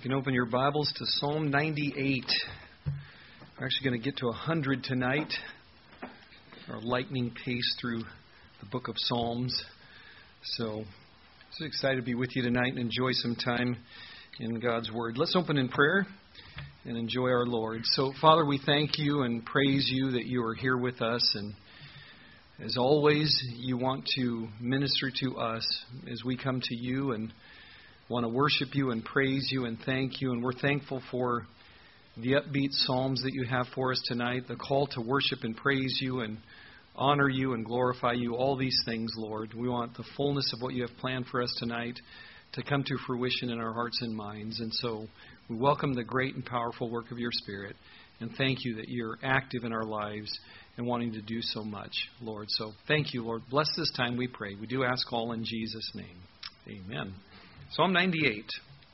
You can open your Bibles to Psalm 98. We're actually going to get to 100 tonight. Our lightning pace through the book of Psalms. So excited to be with you tonight and enjoy some time in God's Word. Let's open in prayer and enjoy our Lord. So, Father, we thank you and praise you that you are here with us. And as always, you want to minister to us as we come to you and want to worship you and praise you and thank you. And we're thankful for the upbeat psalms that you have for us tonight, the call to worship and praise you and honor you and glorify you, all these things, Lord. We want the fullness of what you have planned for us tonight to come to fruition in our hearts and minds. And so we welcome the great and powerful work of your Spirit and thank you that you're active in our lives and wanting to do so much, Lord. So thank you, Lord. Bless this time, we pray. We do ask all in Jesus' name. Amen. Psalm 98.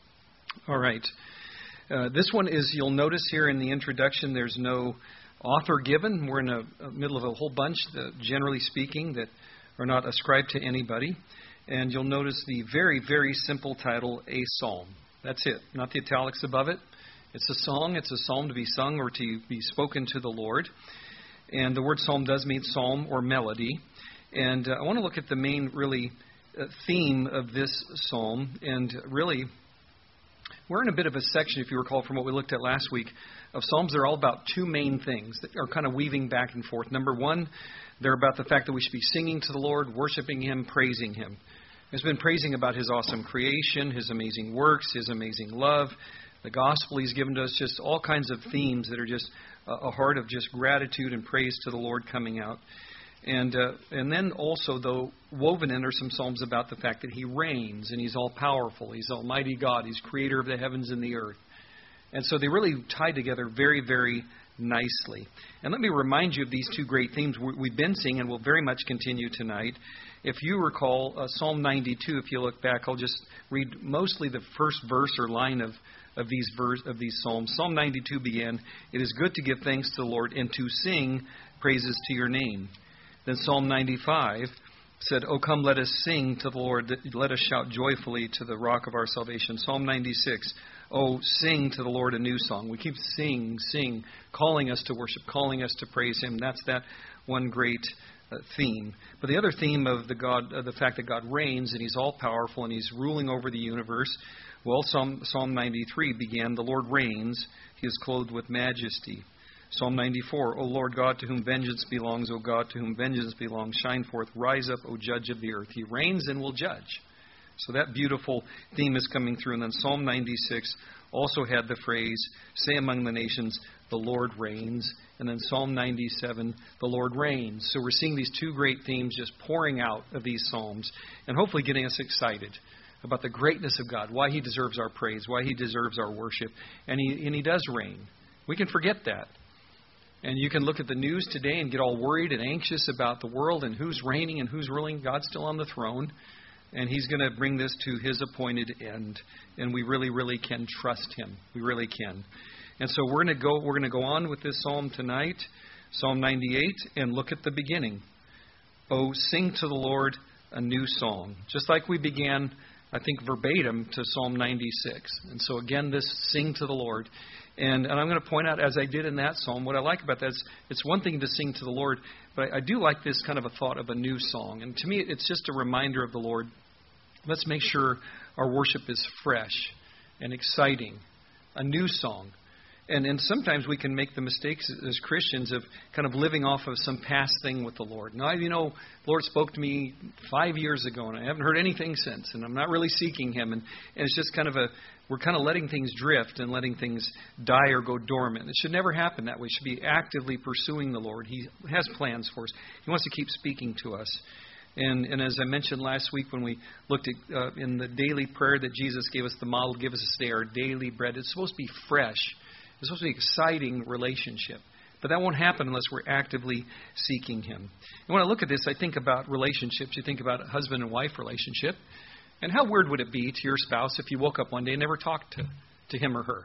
All right. This one is, you'll notice here in the introduction, there's no author given. We're in the middle of a whole bunch, generally speaking, that are not ascribed to anybody. And you'll notice the very, very simple title, A Psalm. That's it. Not the italics above it. It's a song. It's a psalm to be sung or to be spoken to the Lord. And the word psalm does mean psalm or melody. And I want to look at the main, really, theme of this psalm. And really, we're in a bit of a section, if you recall from what we looked at last week, of psalms that are all about two main things that are kind of weaving back and forth. Number one, they're about the fact that we should be singing to the Lord, worshiping Him, praising Him. It's been praising about His awesome creation, His amazing works, His amazing love, the gospel He's given to us, just all kinds of themes that are just a heart of just gratitude and praise to the Lord coming out. And then also, though, woven in are some psalms about the fact that He reigns and He's all-powerful. He's Almighty God. He's creator of the heavens and the earth. And so they really tie together very, very nicely. And let me remind you of these two great themes we've been seeing and will very much continue tonight. If you recall Psalm 92, if you look back, I'll just read mostly the first verse or line of these psalms. Psalm 92 began, "It is good to give thanks to the Lord and to sing praises to your name." Then Psalm 95 said, "Oh, come, let us sing to the Lord. Let us shout joyfully to the rock of our salvation." Psalm 96, "Oh, sing to the Lord a new song." We keep sing, calling us to worship, calling us to praise Him. That's that one great theme. But the other theme of the fact that God reigns and He's all-powerful and He's ruling over the universe, well, Psalm 93 began, "The Lord reigns. He is clothed with majesty." Psalm 94, "O Lord God, to whom vengeance belongs, O God, to whom vengeance belongs, shine forth, rise up, O judge of the earth." He reigns and will judge. So that beautiful theme is coming through. And then Psalm 96 also had the phrase, "Say among the nations, the Lord reigns." And then Psalm 97, "The Lord reigns." So we're seeing these two great themes just pouring out of these psalms and hopefully getting us excited about the greatness of God, why He deserves our praise, why He deserves our worship. And He does reign. We can forget that. And you can look at the news today and get all worried and anxious about the world and who's reigning and who's ruling. God's still on the throne, and He's going to bring this to His appointed end. And we really, really can trust Him. We really can. And so we're going to go on with this psalm tonight, Psalm 98, and look at the beginning. "Oh, sing to the Lord a new song." Just like we began, I think, verbatim to Psalm 96. And so again, this "sing to the Lord." And I'm going to point out, as I did in that psalm, what I like about that is it's one thing to sing to the Lord, but I do like this kind of a thought of a new song. And to me, it's just a reminder of the Lord. Let's make sure our worship is fresh and exciting, a new song. And sometimes we can make the mistakes as Christians of kind of living off of some past thing with the Lord. Now, the Lord spoke to me 5 years ago, and I haven't heard anything since, and I'm not really seeking Him. And it's just kind of we're kind of letting things drift and letting things die or go dormant. It should never happen that way. We should be actively pursuing the Lord. He has plans for us. He wants to keep speaking to us. And as I mentioned last week when we looked at in the daily prayer that Jesus gave us, the model, "Give us this day our daily bread," it's supposed to be fresh. It's supposed to be an exciting relationship. But that won't happen unless we're actively seeking Him. And when I look at this, I think about relationships. You think about a husband and wife relationship. And how weird would it be to your spouse if you woke up one day and never talked to him or her?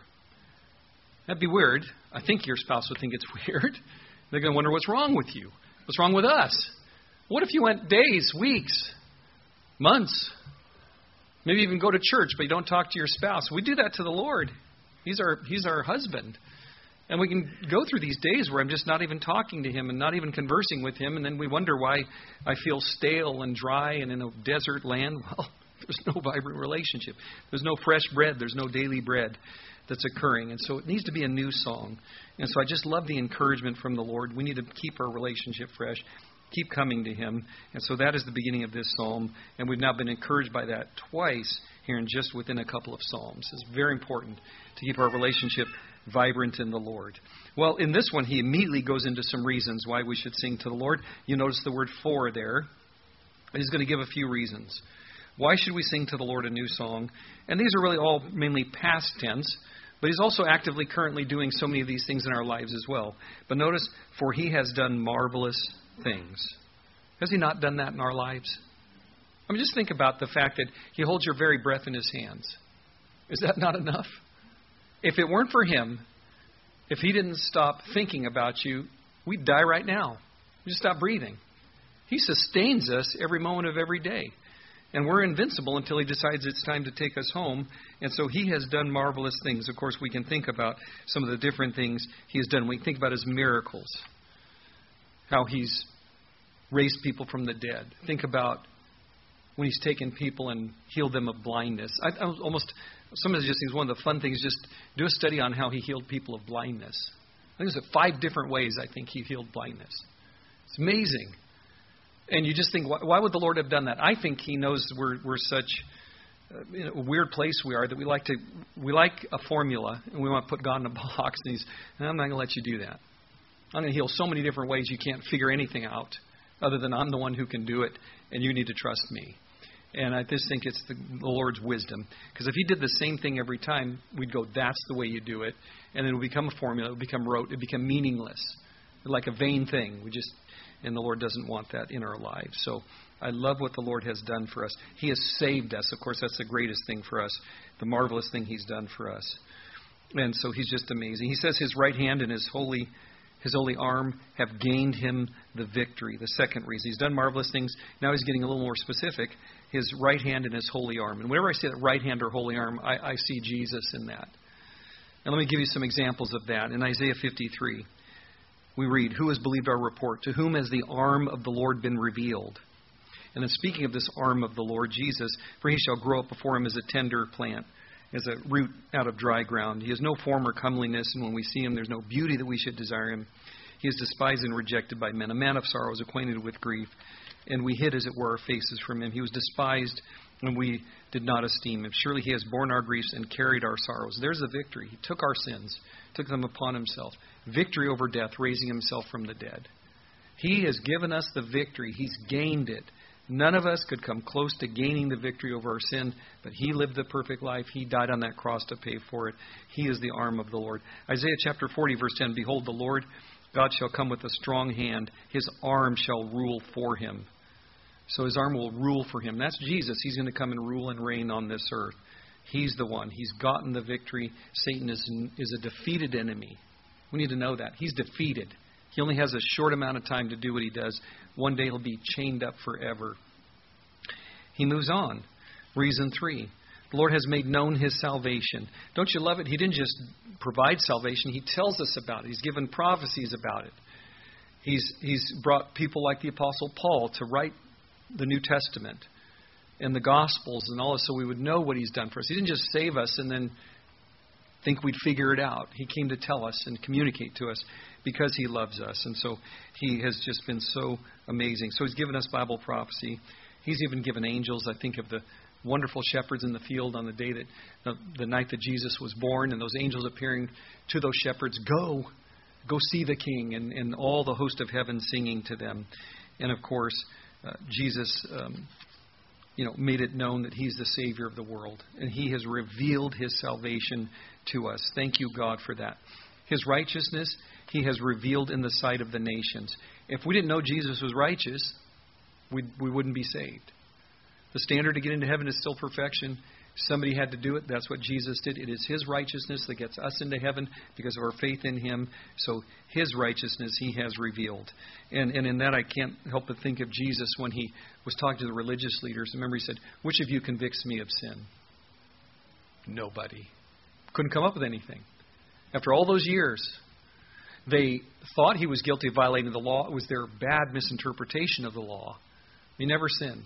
That'd be weird. I think your spouse would think it's weird. They're going to wonder what's wrong with you. What's wrong with us? What if you went days, weeks, months, Maybe even go to church, but you don't talk to your spouse. We do that to the Lord. He's our husband. And we can go through these days where I'm just not even talking to Him and not even conversing with Him, and then we wonder why I feel stale and dry and in a desert land. Well, there's no vibrant relationship. There's no fresh bread. There's no daily bread that's occurring. And so it needs to be a new song. And so I just love the encouragement from the Lord. We need to keep our relationship fresh, keep coming to Him. And so that is the beginning of this psalm. And we've now been encouraged by that twice here in just within a couple of psalms. It's very important to keep our relationship vibrant in the Lord. Well, in this one, he immediately goes into some reasons why we should sing to the Lord. You notice the word "for" there. He's going to give a few reasons. Why should we sing to the Lord a new song? And these are really all mainly past tense, but He's also actively currently doing so many of these things in our lives as well. But notice, for He has done marvelous things. Has He not done that in our lives? I mean, just think about the fact that He holds your very breath in His hands. Is that not enough? If it weren't for Him, if He didn't stop thinking about you, we'd die right now. We just stop breathing. He sustains us every moment of every day. And we're invincible until He decides it's time to take us home. And so He has done marvelous things. Of course, we can think about some of the different things He has done. We can think about His miracles, how He's raised people from the dead. Think about when He's taken people and healed them of blindness. Some of the just things, one of the fun things, just do a study on how He healed people of blindness. I think there's 5 different ways I think He healed blindness. It's amazing. And you just think, why would the Lord have done that? I think He knows we're such in a weird place we are that we like a formula and we want to put God in a box. And I'm not going to let you do that. I'm going to heal so many different ways you can't figure anything out other than I'm the one who can do it and you need to trust me. And I just think it's the Lord's wisdom. Because if He did the same thing every time, we'd go, that's the way you do it. And then it would become a formula. It would become rote. It would become meaningless. Like a vain thing. And the Lord doesn't want that in our lives. So I love what the Lord has done for us. He has saved us. Of course, that's the greatest thing for us. The marvelous thing He's done for us. And so He's just amazing. He says His right hand and His holy arm have gained Him the victory. The second reason. He's done marvelous things. Now He's getting a little more specific. His right hand and His holy arm. And whenever I say that right hand or holy arm, I see Jesus in that. And let me give you some examples of that. In Isaiah 53, we read, "Who has believed our report? To whom has the arm of the Lord been revealed?" And then speaking of this arm of the Lord Jesus, "For He shall grow up before Him as a tender plant, as a root out of dry ground. He has no form or comeliness, and when we see Him, there's no beauty that we should desire Him. He is despised and rejected by men, a man of sorrows, acquainted with grief. And we hid, as it were, our faces from Him. He was despised, and we did not esteem Him. Surely He has borne our griefs and carried our sorrows." There's the victory. He took our sins, took them upon Himself. Victory over death, raising Himself from the dead. He has given us the victory. He's gained it. None of us could come close to gaining the victory over our sin, but He lived the perfect life. He died on that cross to pay for it. He is the arm of the Lord. Isaiah chapter 40, verse 10, "Behold, the Lord God shall come with a strong hand. His arm shall rule for Him." So His arm will rule for Him. That's Jesus. He's going to come and rule and reign on this earth. He's the one. He's gotten the victory. Satan is a defeated enemy. We need to know that. He's defeated. He only has a short amount of time to do what he does. One day He'll be chained up forever. He moves on. Reason 3. The Lord has made known His salvation. Don't you love it? He didn't just provide salvation. He tells us about it. He's given prophecies about it. He's brought people like the Apostle Paul to write the New Testament and the Gospels and all this so we would know what He's done for us. He didn't just save us and then think we'd figure it out. He came to tell us and communicate to us because He loves us. And so He has just been so amazing. So He's given us Bible prophecy. He's even given angels. I think of the wonderful shepherds in the field on the day that the night that Jesus was born, and those angels appearing to those shepherds, go see the King, and all the host of heaven singing to them. And of course, Jesus made it known that He's the Savior of the world, and He has revealed His salvation to us. Thank you, God, for that. His righteousness He has revealed in the sight of the nations. If we didn't know Jesus was righteous, we wouldn't be saved. The standard to get into heaven is still perfection. Somebody had to do it. That's what Jesus did. It is His righteousness that gets us into heaven because of our faith in Him. So His righteousness He has revealed. And in that I can't help but think of Jesus when He was talking to the religious leaders. Remember He said, which of you convicts me of sin? Nobody. Couldn't come up with anything. After all those years, they thought He was guilty of violating the law. It was their bad misinterpretation of the law. He never sinned.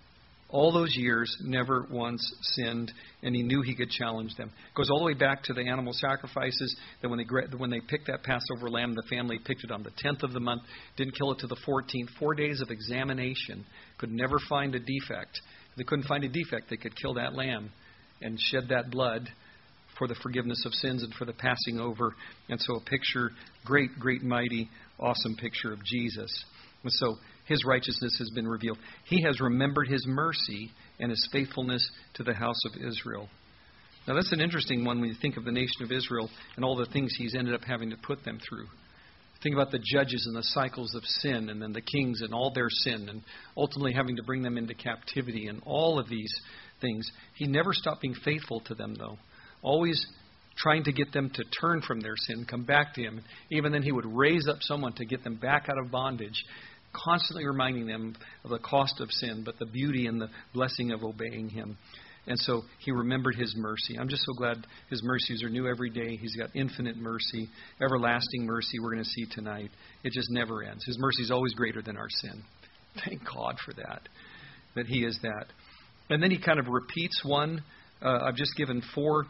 All those years, never once sinned, and He knew He could challenge them. It goes all the way back to the animal sacrifices, that when they picked that Passover lamb, the family picked it on the 10th of the month, didn't kill it to the 14th. 4 days of examination, could never find a defect. If they couldn't find a defect, they could kill that lamb and shed that blood for the forgiveness of sins and for the passing over. And so a picture, great, mighty, awesome picture of Jesus. And so His righteousness has been revealed. He has remembered His mercy and His faithfulness to the house of Israel. Now that's an interesting one when you think of the nation of Israel and all the things He's ended up having to put them through. Think about the judges and the cycles of sin, and then the kings and all their sin, and ultimately having to bring them into captivity and all of these things. He never stopped being faithful to them, though. Always trying to get them to turn from their sin, come back to Him. Even then He would raise up someone to get them back out of bondage, constantly reminding them of the cost of sin, but the beauty and the blessing of obeying Him. And so He remembered His mercy. I'm just so glad His mercies are new every day. He's got infinite mercy, everlasting mercy we're going to see tonight. It just never ends. His mercy is always greater than our sin. Thank God for that He is that. And then He kind of repeats one. I've just given 4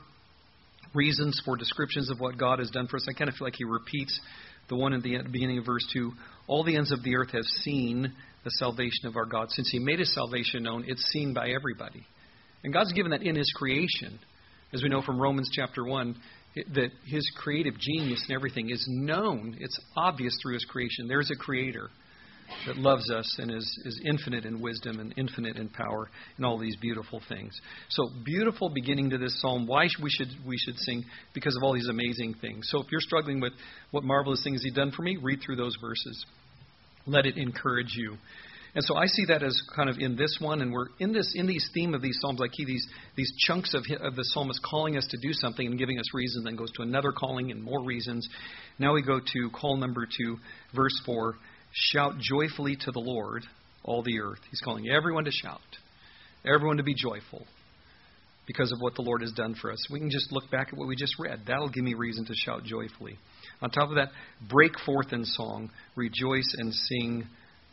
reasons for descriptions of what God has done for us. I kind of feel like He repeats the one at the beginning of verse 2. All the ends of the earth have seen the salvation of our God. Since He made His salvation known, it's seen by everybody. And God's given that in His creation. As we know from Romans chapter 1, that His creative genius and everything is known. It's obvious through His creation. There's a Creator that loves us and is infinite in wisdom and infinite in power and all these beautiful things. So beautiful beginning to this psalm. Why we should sing? Because of all these amazing things. So if you're struggling with what marvelous things He's done for me, read through those verses. Let it encourage you. And so I see that as kind of in this one, and we're in these theme of these psalms, like these chunks of the psalmist calling us to do something and giving us reason, then goes to another calling and more reasons. Now we go to call number 2, verse 4. Shout joyfully to the Lord, all the earth. He's calling everyone to shout, everyone to be joyful because of what the Lord has done for us. We can just look back at what we just read. That'll give me reason to shout joyfully. On top of that, break forth in song, rejoice and sing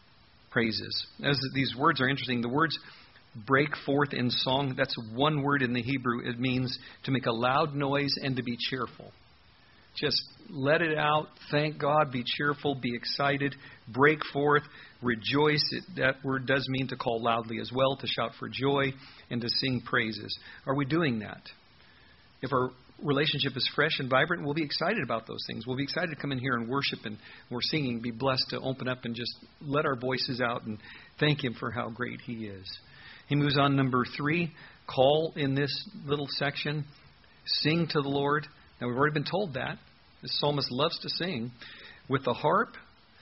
praises. As these words are interesting, the words break forth in song, that's one word in the Hebrew. It means to make a loud noise and to be cheerful. Just let it out. Thank God. Be cheerful. Be excited. Break forth. Rejoice. That word does mean to call loudly as well, to shout for joy and to sing praises. Are we doing that? If our relationship is fresh and vibrant, we'll be excited about those things. We'll be excited to come in here and worship, and we're singing. Be blessed to open up and just let our voices out and thank Him for how great He is. He moves on, number 3, call in this little section. Sing to the Lord. Now, we've already been told that. The psalmist loves to sing with the harp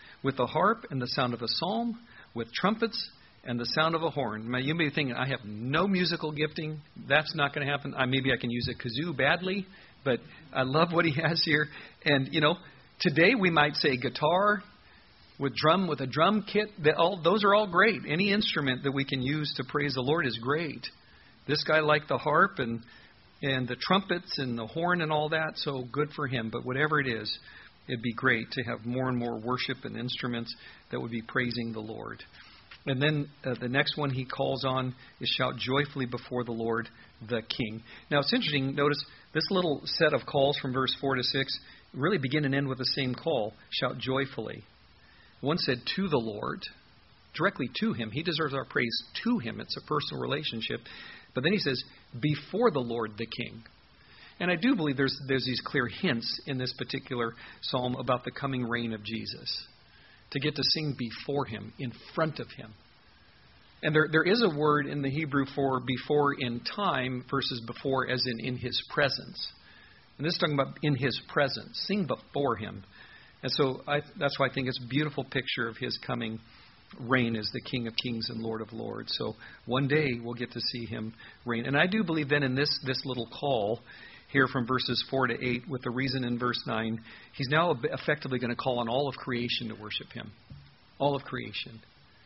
and the sound of a psalm, with trumpets and the sound of a horn. Now, you may be thinking, I have no musical gifting. That's not going to happen. Maybe I can use a kazoo badly, but I love what he has here. And, today we might say guitar with a drum kit. Those are all great. Any instrument that we can use to praise the Lord is great. This guy liked the harp and the trumpets and the horn and all that, so good for him. But whatever it is, it'd be great to have more and more worship and instruments that would be praising the Lord. And then the next one he calls on is shout joyfully before the Lord, the King. Now it's interesting, notice this little set of calls from verse 4 to 6 really begin and end with the same call, shout joyfully. One said to the Lord, directly to Him. He deserves our praise to Him. It's a personal relationship. But then he says, before the Lord, the King. And I do believe there's these clear hints in this particular psalm about the coming reign of Jesus. To get to sing before Him, in front of Him. And there is a word in the Hebrew for before in time versus before as in His presence. And this is talking about in His presence. Sing before Him. And so that's why I think it's a beautiful picture of His coming reign as the King of Kings and Lord of Lords. So one day we'll get to see him reign. And I do believe then in this little call here from verses 4 to 8, with the reason in verse 9, he's now effectively going to call on all of creation to worship him. All of creation.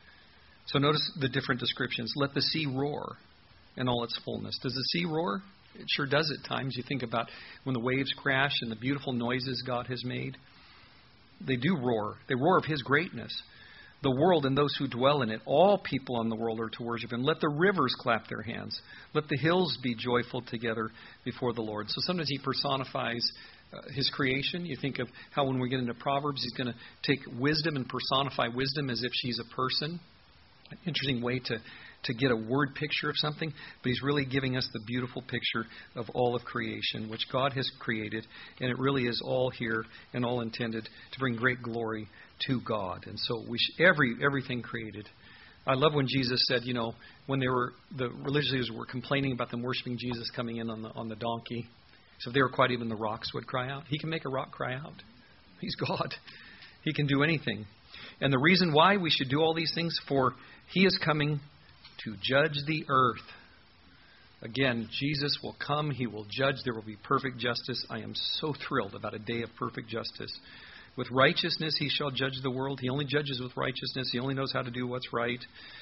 So notice the different descriptions. Let the sea roar in all its fullness. Does the sea roar? It sure does at times. You think about when the waves crash and the beautiful noises God has made. They do roar. They roar of his greatness. The world and those who dwell in it, all people on the world are to worship him. Let the rivers clap their hands. Let the hills be joyful together before the Lord. So sometimes he personifies his creation. You think of how when we get into Proverbs, he's going to take wisdom and personify wisdom as if she's a person. An interesting way to get a word picture of something, but he's really giving us the beautiful picture of all of creation, which God has created, and it really is all here and all intended to bring great glory to God. And so everything created. I love when Jesus said, when the religious leaders were complaining about them worshiping Jesus coming in on the donkey, so if they were quiet, even the rocks would cry out. He can make a rock cry out. He's God. He can do anything. And the reason why we should do all these things, for he is coming to judge the earth. Again, Jesus will come. He will judge. There will be perfect justice. I am so thrilled about a day of perfect justice. With righteousness he shall judge the world. He only judges with righteousness. He only knows how to do what's right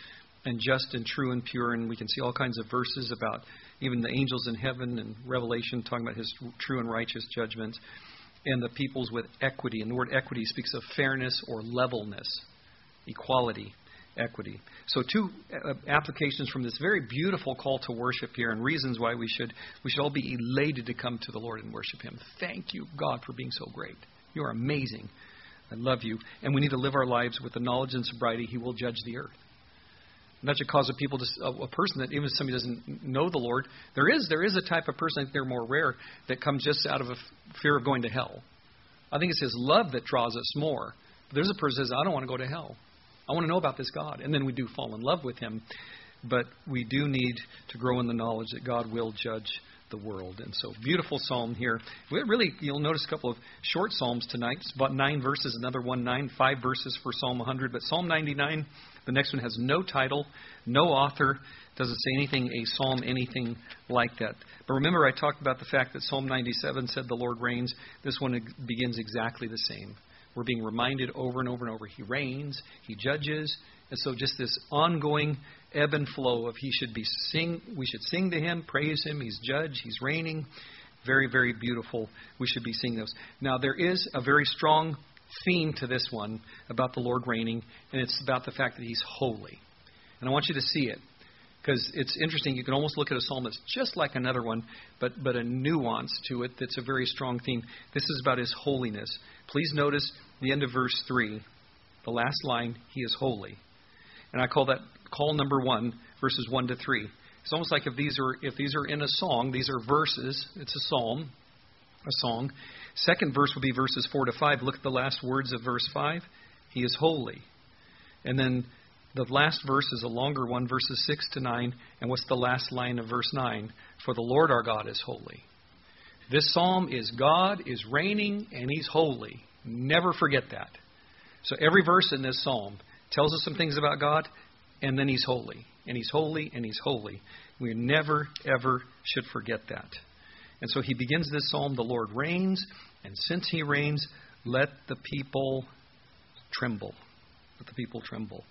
and just and true and pure. And we can see all kinds of verses about even the angels in heaven and Revelation talking about his true and righteous judgment. And the peoples with equity. And the word equity speaks of fairness or levelness, equality, equity. So two applications from this very beautiful call to worship here, and reasons why we should all be elated to come to the Lord and worship him. Thank you, God, for being so great. You are amazing. I love you. And we need to live our lives with the knowledge and sobriety he will judge the earth. And that should cause a person that even if somebody doesn't know the Lord, there is a type of person, I think they're more rare, that comes just out of a fear of going to hell. I think it's his love that draws us more. But there's a person that says, I don't want to go to hell. I want to know about this God. And then we do fall in love with him. But we do need to grow in the knowledge that God will judge the world. And so, beautiful psalm here. You'll notice a couple of short psalms tonight. It's about 9 verses, another 5 verses for Psalm 100. But Psalm 99, the next one has no title, no author, doesn't say anything, a psalm, anything like that. But remember, I talked about the fact that Psalm 97 said the Lord reigns. This one begins exactly the same. We're being reminded over and over and over. He reigns, he judges. And so just this ongoing ebb and flow of we should sing to him, praise him, he's judge, he's reigning. Very, very beautiful. We should be singing those. Now, there is a very strong theme to this one about the Lord reigning, and it's about the fact that he's holy. And I want you to see it, because it's interesting. You can almost look at a psalm that's just like another one, but a nuance to it that's a very strong theme. This is about his holiness. Please notice the end of verse 3, the last line, he is holy. And I call that call number 1, verses 1 to 3. It's almost like if these are in a song, these are verses. It's a psalm, a song. Second verse will be verses 4 to 5. Look at the last words of verse 5. He is holy. And then the last verse is a longer one, verses 6 to 9. And what's the last line of verse 9? For the Lord our God is holy. This psalm is God is reigning and he's holy. Never forget that. So every verse in this psalm tells us some things about God, and then he's holy. And he's holy, and he's holy. We never, ever should forget that. And so he begins this psalm, the Lord reigns, and since he reigns, let the people tremble. Let the people tremble.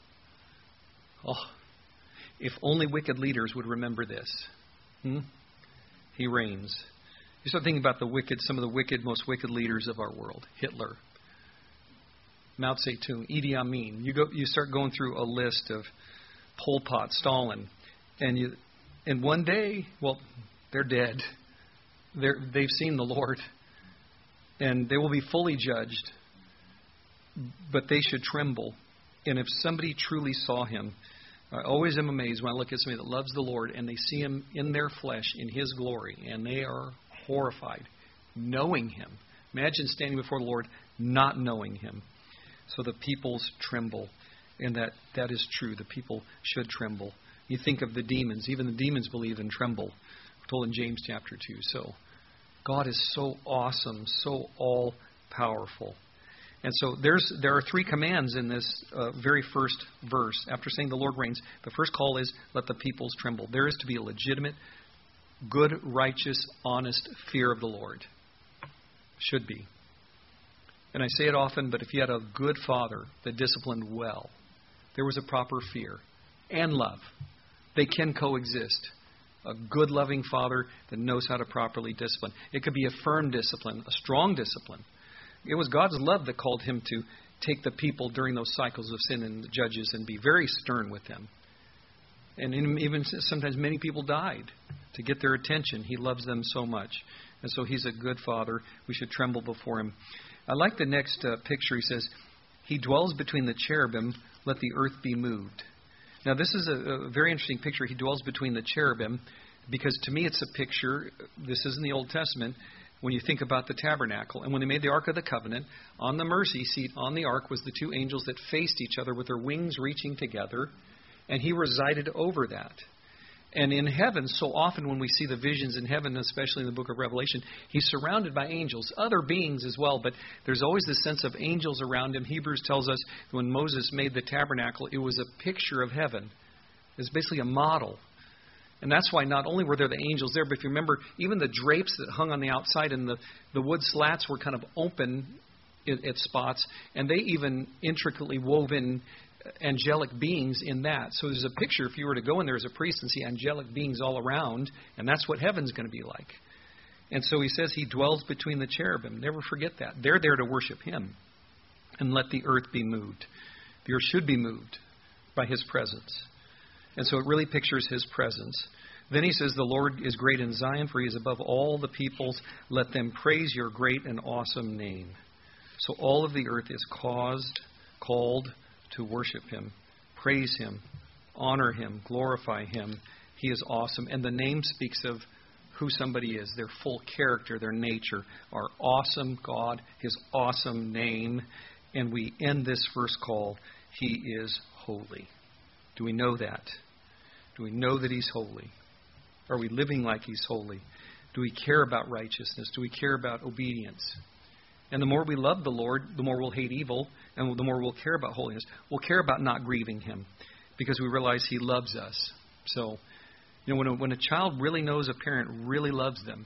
Oh, if only wicked leaders would remember this. He reigns. You start thinking about some of the most wicked leaders of our world. Hitler, Mao Zedong, Idi Amin. You start going through a list of Pol Pot, Stalin, and one day, they're dead. They've seen the Lord, and they will be fully judged. But they should tremble. And if somebody truly saw him, I always am amazed when I look at somebody that loves the Lord and they see him in their flesh, in his glory, and they are horrified, knowing him. Imagine standing before the Lord, not knowing him. So the peoples tremble, and that is true. The people should tremble. You think of the demons. Even the demons believe and tremble. We're told in James chapter 2. So God is so awesome, so all-powerful. And so there are three commands in this very first verse. After saying the Lord reigns, the first call is let the peoples tremble. There is to be a legitimate, good, righteous, honest fear of the Lord. Should be. And I say it often, but if you had a good father that disciplined well, there was a proper fear and love. They can coexist. A good, loving father that knows how to properly discipline. It could be a firm discipline, a strong discipline. It was God's love that called him to take the people during those cycles of sin and the judges and be very stern with them. And even sometimes many people died to get their attention. He loves them so much. And so he's a good father. We should tremble before him. I like the next picture. He says, he dwells between the cherubim, let the earth be moved. Now this is a very interesting picture. He dwells between the cherubim because to me it's a picture, this is in the Old Testament, when you think about the tabernacle. And when they made the Ark of the Covenant, on the mercy seat on the Ark was the two angels that faced each other with their wings reaching together, and he resided over that. And in heaven, so often when we see the visions in heaven, especially in the book of Revelation, he's surrounded by angels, other beings as well, but there's always this sense of angels around him. Hebrews tells us when Moses made the tabernacle, it was a picture of heaven. It's basically a model. And that's why not only were there the angels there, but if you remember, even the drapes that hung on the outside and the wood slats were kind of open at spots, and they even intricately wove in angelic beings in that. So there's a picture, if you were to go in there as a priest and see angelic beings all around, and that's what heaven's going to be like. And so he says he dwells between the cherubim. Never forget that. They're there to worship him. And let the earth be moved. The earth should be moved by his presence. And so it really pictures his presence. Then he says, the Lord is great in Zion, for he is above all the peoples. Let them praise your great and awesome name. So all of the earth is called to worship him, praise him, honor him, glorify him. He is awesome. And the name speaks of who somebody is, their full character, their nature, our awesome God, his awesome name. And we end this first call, he is holy. Do we know that? Do we know that he's holy? Are we living like he's holy? Do we care about righteousness? Do we care about obedience? And the more we love the Lord, the more we'll hate evil, and the more we'll care about holiness. We'll care about not grieving him because we realize he loves us. So, when a child really knows a parent really loves them,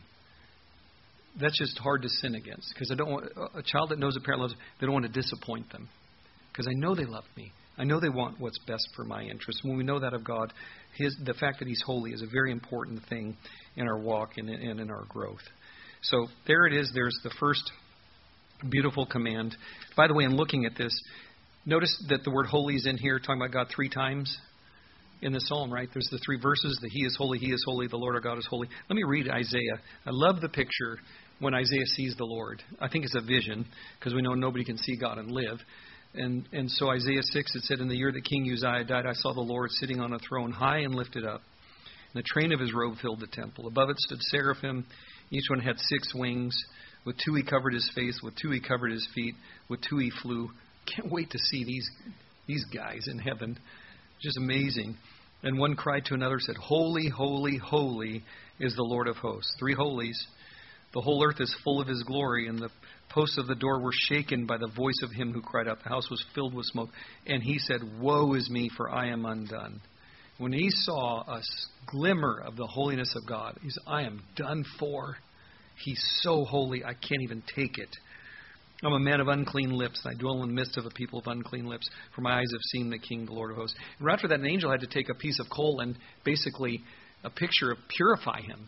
that's just hard to sin against. Because a child that knows a parent loves them, they don't want to disappoint them. Because I know they love me. I know they want what's best for my interests. When we know that of God, the fact that he's holy is a very important thing in our walk and in our growth. So there it is. There's the first beautiful command. By the way, in looking at this, notice that the word holy is in here, talking about God 3 times in the psalm, right? There's the 3 verses, the he is holy, the Lord our God is holy. Let me read Isaiah. I love the picture when Isaiah sees the Lord. I think it's a vision, because we know nobody can see God and live. And so Isaiah 6, it said, in the year that King Uzziah died, I saw the Lord sitting on a throne high and lifted up. And the train of his robe filled the temple. Above it stood seraphim. Each one had 6 wings. With 2 he covered his face. With 2 he covered his feet. With 2 he flew. Can't wait to see these guys in heaven. Just amazing. And one cried to another, said, holy, holy, holy is the Lord of hosts. 3 holies. The whole earth is full of his glory, and the posts of the door were shaken by the voice of him who cried out. The house was filled with smoke. And he said, woe is me, for I am undone. When he saw a glimmer of the holiness of God, he said, I am done for. He's so holy, I can't even take it. I'm a man of unclean lips, and I dwell in the midst of a people of unclean lips, for my eyes have seen the King, the Lord of hosts. And right after that, an angel had to take a piece of coal and basically a picture of purify him,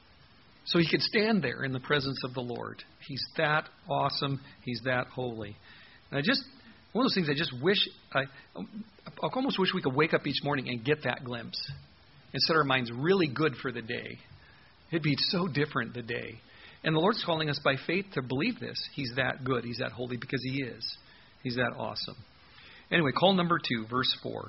so he could stand there in the presence of the Lord. He's that awesome. He's that holy. And one of those things I just wish, I almost wish we could wake up each morning and get that glimpse and set our minds really good for the day. It'd be so different the day. And the Lord's calling us by faith to believe this. He's that good. He's that holy because he is. He's that awesome. Anyway, call number 2, verse 4.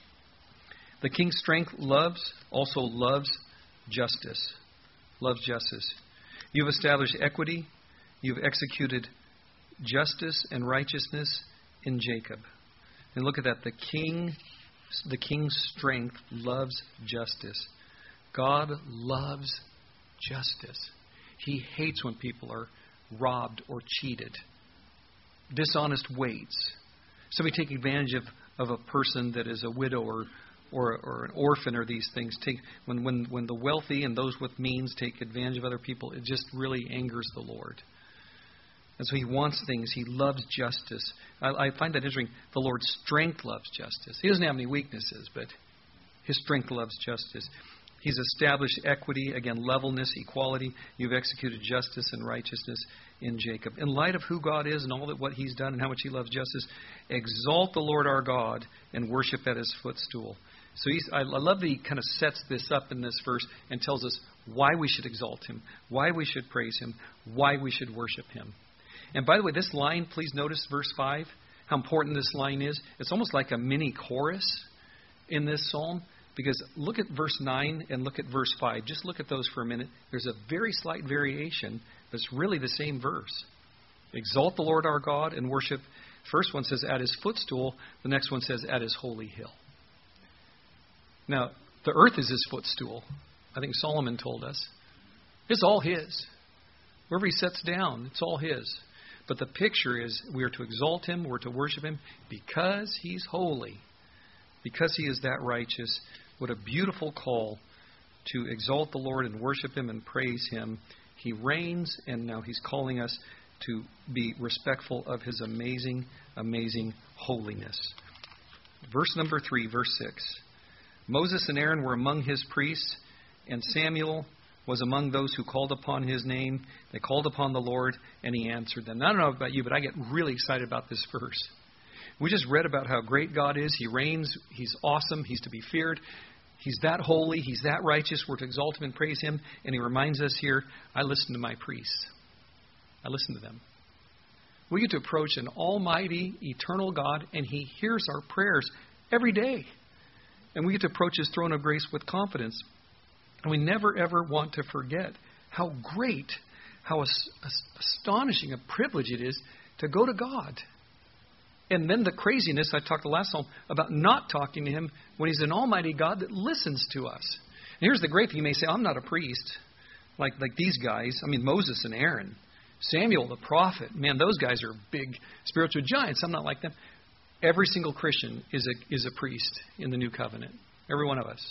The king's strength also loves justice. Loves justice. You've established equity. You've executed justice and righteousness in Jacob. And look at that. The king's strength loves justice. God loves justice. He hates when people are robbed or cheated. dishonest ways. Somebody taking advantage of a person that is a widow or an orphan, or these things. When the wealthy and those with means take advantage of other people, it just really angers the Lord. And so He wants things. He loves justice. I find that interesting. The Lord's strength loves justice. He doesn't have any weaknesses, but His strength loves justice. He's established equity, again, levelness, equality. You've executed justice and righteousness in Jacob. In light of who God is and all that what He's done and how much He loves justice, exalt the Lord our God and worship at His footstool. So I love that he kind of sets this up in this verse and tells us why we should exalt Him, why we should praise Him, why we should worship Him. And by the way, this line, please notice verse 5, how important this line is. It's almost like a mini chorus in this psalm, because look at verse 9 and look at verse 5. Just look at those for a minute. There's a very slight variation, but it's really the same verse. Exalt the Lord our God and worship. First one says at His footstool. The next one says at His holy hill. Now, the earth is His footstool. I think Solomon told us. It's all His. Wherever He sets down, it's all His. But the picture is we are to exalt Him, we're to worship Him because He's holy, because He is that righteous. What a beautiful call to exalt the Lord and worship Him and praise Him. He reigns, and now He's calling us to be respectful of His amazing, amazing holiness. Verse number 3, verse 6. Moses and Aaron were among His priests, and Samuel was among those who called upon His name. They called upon the Lord, and He answered them. Now, I don't know about you, but I get really excited about this verse. We just read about how great God is. He reigns. He's awesome. He's to be feared. He's that holy. He's that righteous. We're to exalt Him and praise Him. And He reminds us here, I listen to my priests. I listen to them. We get to approach an almighty, eternal God, and He hears our prayers every day. And we get to approach His throne of grace with confidence. And we never, ever want to forget how great, how astonishing a privilege it is to go to God. And then the craziness, I talked the last psalm about not talking to Him when He's an almighty God that listens to us. And here's the great thing. You may say, I'm not a priest like these guys. I mean, Moses and Aaron. Samuel, the prophet. Man, those guys are big spiritual giants. I'm not like them. Every single Christian is a priest in the new covenant. Every one of us.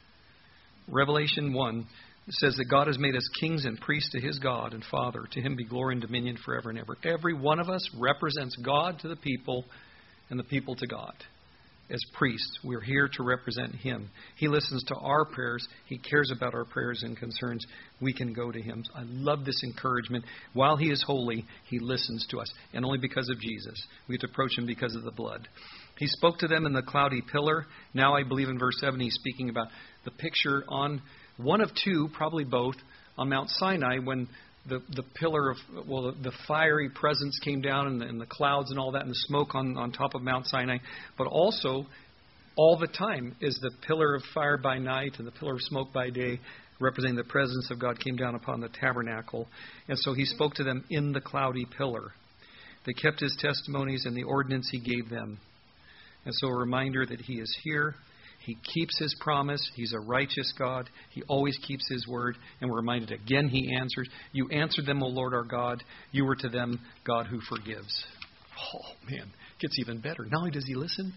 Revelation 1 says that God has made us kings and priests to His God and Father. To Him be glory and dominion forever and ever. Every one of us represents God to the people and the people to God. As priests, we're here to represent Him. He listens to our prayers. He cares about our prayers and concerns. We can go to Him. I love this encouragement. While He is holy, He listens to us. And only because of Jesus. We get to approach Him because of the blood. He spoke to them in the cloudy pillar. Now I believe in verse 7 He's speaking about the picture on one of two, probably both, on Mount Sinai when the pillar of, the fiery presence came down and the clouds and all that and the smoke on top of Mount Sinai. But also, all the time is the pillar of fire by night and the pillar of smoke by day, representing the presence of God came down upon the tabernacle. And so He spoke to them in the cloudy pillar. They kept His testimonies and the ordinance He gave them. And so a reminder that He is here. He keeps His promise. He's a righteous God. He always keeps His word. And we're reminded again He answers. You answered them, O Lord our God. You were to them God who forgives. Oh, man. It gets even better. Not only does He listen,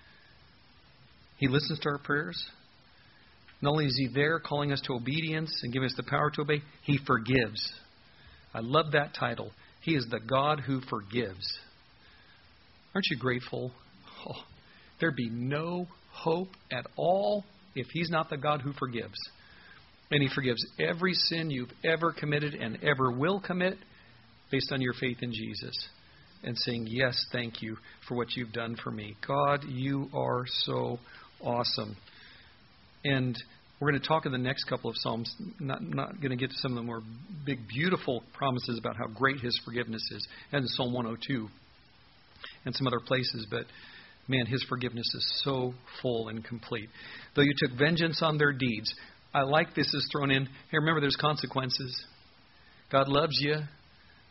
He listens to our prayers. Not only is He there calling us to obedience and giving us the power to obey, He forgives. I love that title. He is the God who forgives. Aren't you grateful? Oh, there'd be no hope at all if He's not the God who forgives. And He forgives every sin you've ever committed and ever will commit based on your faith in Jesus. And saying, yes, thank you for what you've done for me. God, you are so awesome. And we're going to talk in the next couple of Psalms, not going to get to some of the more big, beautiful promises about how great His forgiveness is. And in Psalm 102 and some other places, but man, His forgiveness is so full and complete. Though you took vengeance on their deeds. I like this is thrown in. Hey, remember there's consequences. God loves you.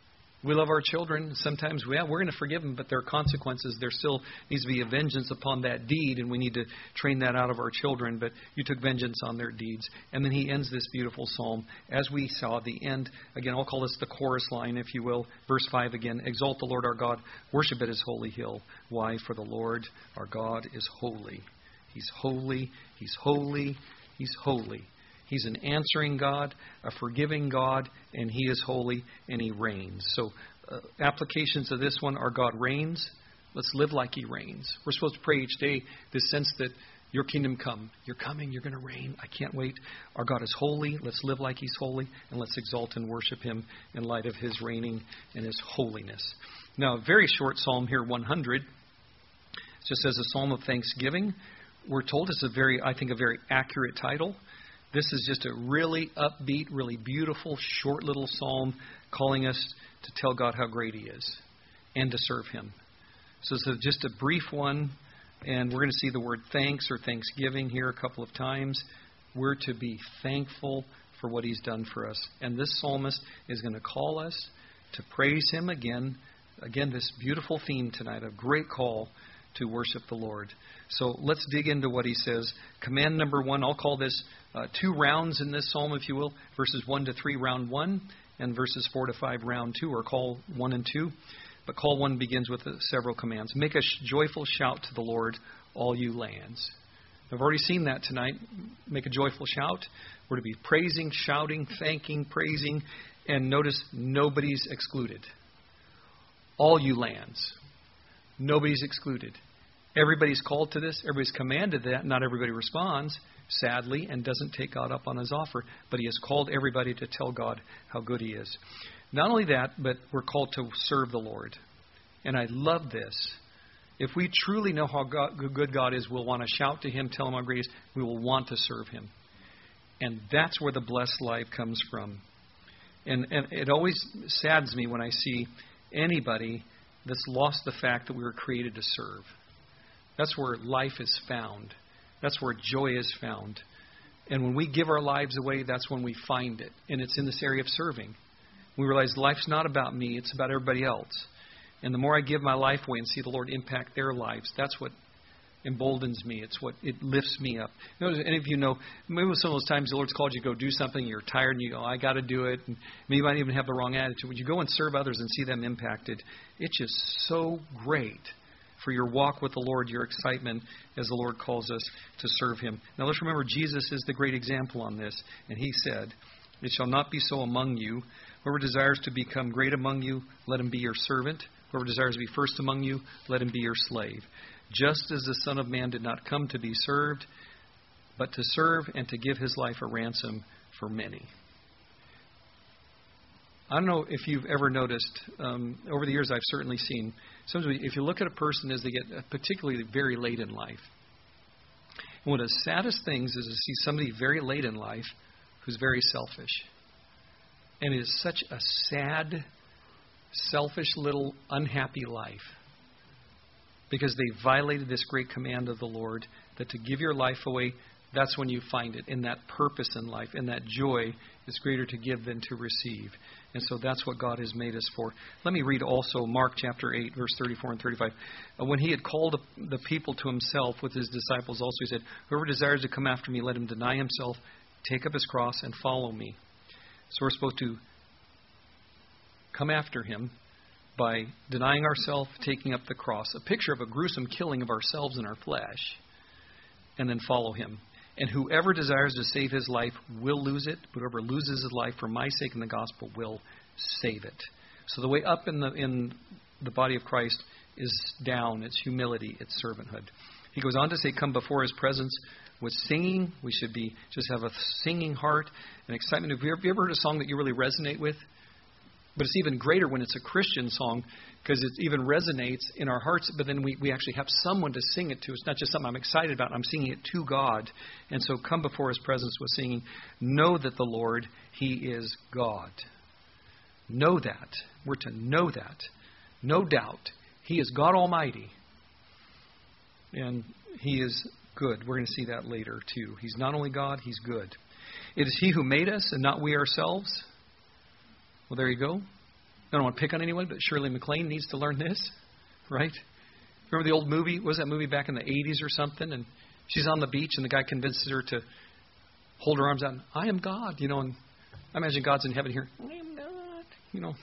We love our children. Sometimes we're going to forgive them, but there are consequences. There still needs to be a vengeance upon that deed, and we need to train that out of our children. But you took vengeance on their deeds. And then he ends this beautiful psalm. As we saw at the end, again, I'll call this the chorus line, if you will. Verse 5 again. Exalt the Lord our God. Worship at his holy hill. Why? For the Lord our God is holy. He's holy. He's holy. He's holy. He's an answering God, a forgiving God, and he is holy, and he reigns. So applications of this one are God reigns. Let's live like he reigns. We're supposed to pray each day this sense that your kingdom come. You're coming. You're going to reign. I can't wait. Our God is holy. Let's live like he's holy, and let's exalt and worship him in light of his reigning and his holiness. Now, a very short psalm here, 100. It just says a psalm of thanksgiving. We're told it's a very accurate title. This is just a really upbeat, really beautiful, short little psalm calling us to tell God how great he is and to serve him. So it's just a brief one, and we're going to see the word thanks or thanksgiving here a couple of times. We're to be thankful for what he's done for us. And this psalmist is going to call us to praise him again. Again, this beautiful theme tonight, a great call to worship the Lord. So let's dig into what he says. Command number 1, I'll call this 2 rounds in this psalm, if you will. Verses 1 to 3, round 1, and verses 4 to 5, round 2, or call 1 and 2. But call 1 begins with several commands. Make a joyful shout to the Lord, all you lands. I've already seen that tonight. Make a joyful shout. We're to be praising, shouting, thanking, praising. And notice, nobody's excluded. All you lands. Nobody's excluded. Everybody's called to this. Everybody's commanded that. Not everybody responds, sadly, and doesn't take God up on his offer. But he has called everybody to tell God how good he is. Not only that, but we're called to serve the Lord. And I love this. If we truly know how good God is, we'll want to shout to him, tell him how great he is. We will want to serve him. And that's where the blessed life comes from. And it always saddens me when I see anybody that's lost the fact that we were created to serve. That's where life is found. That's where joy is found. And when we give our lives away, that's when we find it. And it's in this area of serving. We realize life's not about me, it's about everybody else. And the more I give my life away and see the Lord impact their lives, that's what emboldens me. It lifts me up. You know, any of you know, maybe some of those times the Lord's called you to go do something, you're tired, and you go, I got to do it. And maybe you might even have the wrong attitude. When you go and serve others and see them impacted, it's just so great for your walk with the Lord, your excitement as the Lord calls us to serve him. Now let's remember, Jesus is the great example on this. And he said, it shall not be so among you. Whoever desires to become great among you, let him be your servant. Whoever desires to be first among you, let him be your slave. Just as the Son of Man did not come to be served, but to serve and to give his life a ransom for many. I don't know if you've ever noticed, over the years I've certainly seen, sometimes if you look at a person as they get particularly very late in life, and one of the saddest things is to see somebody very late in life who's very selfish. And it is such a sad, selfish little unhappy life. Because they violated this great command of the Lord that to give your life away, that's when you find it. In that purpose in life, and that joy is greater to give than to receive. And so that's what God has made us for. Let me read also Mark chapter 8, verse 34 and 35. When he had called the people to himself with his disciples also, he said, whoever desires to come after me, let him deny himself, take up his cross, and follow me. So we're supposed to come after him by denying ourselves, taking up the cross, a picture of a gruesome killing of ourselves and our flesh, and then follow him. And whoever desires to save his life will lose it, but whoever loses his life for my sake and the gospel will save it. So the way up in the body of Christ is down. It's humility. It's servanthood. He goes on to say, come before his presence with singing. We should just have a singing heart and excitement. Have you ever heard a song that you really resonate with? But it's even greater when it's a Christian song because it even resonates in our hearts. But then we actually have someone to sing it to. It's not just something I'm excited about. I'm singing it to God. And so come before his presence with singing. Know that the Lord, he is God. Know that. We're to know that. No doubt. He is God Almighty. And he is good. We're going to see that later too. He's not only God, he's good. It is he who made us and not we ourselves. Well, there you go. I don't want to pick on anyone, but Shirley MacLaine needs to learn this, right? Remember the old movie? Was that movie back in the 80s or something? And she's on the beach, and the guy convinces her to hold her arms out. And, I am God, and I imagine God's in heaven here. I am God,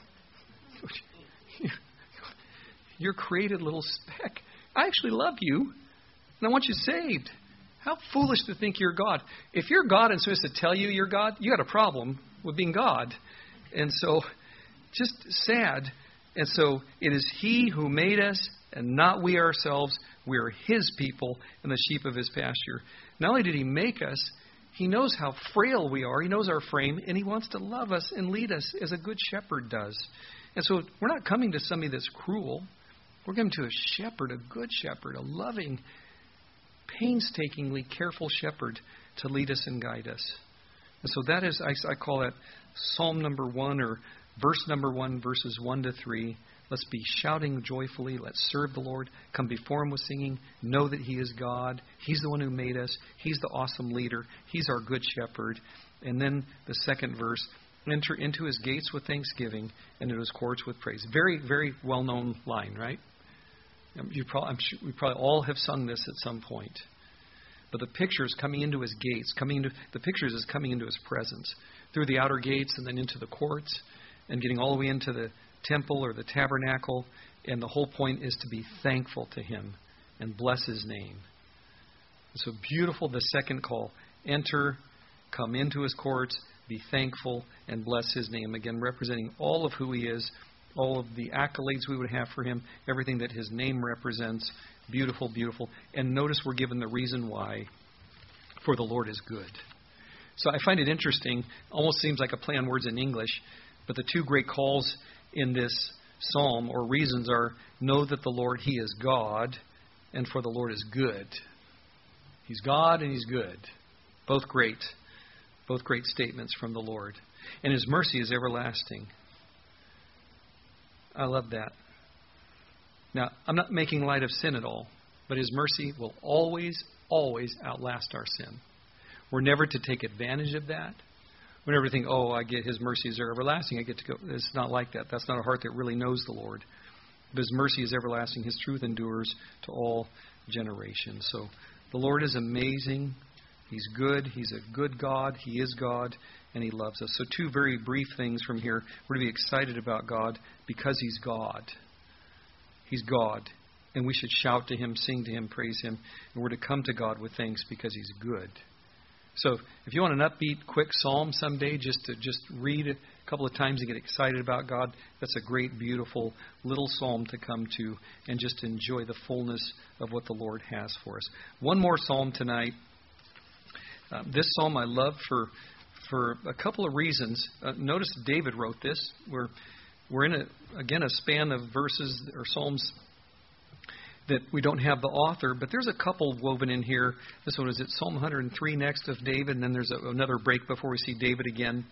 You're created little speck. I actually love you, and I want you saved. How foolish to think you're God. If you're God and supposed to tell you you're God, you got a problem with being God. And so, just sad. And so, it is He who made us and not we ourselves. We are His people and the sheep of His pasture. Not only did He make us, He knows how frail we are. He knows our frame, and He wants to love us and lead us as a good shepherd does. And so, we're not coming to somebody that's cruel. We're coming to a shepherd, a good shepherd, a loving, painstakingly careful shepherd to lead us and guide us. And so that is, I call that Psalm number 1, or verse number 1, verses 1 to 3. Let's be shouting joyfully. Let's serve the Lord. Come before Him with singing. Know that He is God. He's the one who made us. He's the awesome leader. He's our good shepherd. And then the second verse, enter into His gates with thanksgiving and into His courts with praise. Very, very well-known line, right? I'm sure we probably all have sung this at some point. But the picture is coming into His gates. The picture is coming into His presence through the outer gates and then into the courts and getting all the way into the temple or the tabernacle. And the whole point is to be thankful to Him and bless His name. So beautiful, the second call. Enter, come into His courts, be thankful, and bless His name. Again, representing all of who He is, all of the accolades we would have for Him, everything that His name represents. Beautiful, beautiful. And notice we're given the reason why. For the Lord is good. So I find it interesting. Almost seems like a play on words in English. But the two great calls in this psalm, or reasons, are know that the Lord, He is God, and for the Lord is good. He's God and He's good. Both great statements from the Lord. And His mercy is everlasting. I love that. Now, I'm not making light of sin at all, but His mercy will always, always outlast our sin. We're never to take advantage of that. We never think, I get His mercies are everlasting. I get to go. It's not like that. That's not a heart that really knows the Lord. But His mercy is everlasting. His truth endures to all generations. So the Lord is amazing. He's good. He's a good God. He is God, and He loves us. So two very brief things from here. We're to be excited about God because He's God. He's God. And we should shout to Him, sing to Him, praise Him. And we're to come to God with thanks because He's good. So if you want an upbeat, quick psalm someday, just read a couple of times and get excited about God, that's a great, beautiful little psalm to come to and just enjoy the fullness of what the Lord has for us. One more psalm tonight. This psalm I love for a couple of reasons. Notice David wrote this. We're in a span of verses or psalms that we don't have the author, but there's a couple woven in here. This one is at Psalm 103 next of David, and then there's another break before we see David again.